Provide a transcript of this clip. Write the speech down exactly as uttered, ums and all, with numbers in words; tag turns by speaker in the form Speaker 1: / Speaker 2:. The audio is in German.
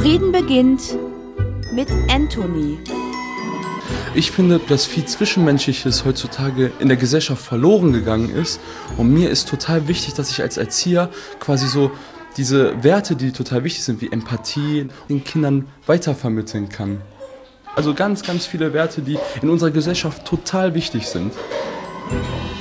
Speaker 1: Frieden beginnt mit Anthony.
Speaker 2: Ich finde, dass viel Zwischenmenschliches heutzutage in der Gesellschaft verloren gegangen ist. Und mir ist total wichtig, dass ich als Erzieher quasi so diese Werte, die total wichtig sind, wie Empathie, den Kindern weitervermitteln kann. Also ganz, ganz viele Werte, die in unserer Gesellschaft total wichtig sind.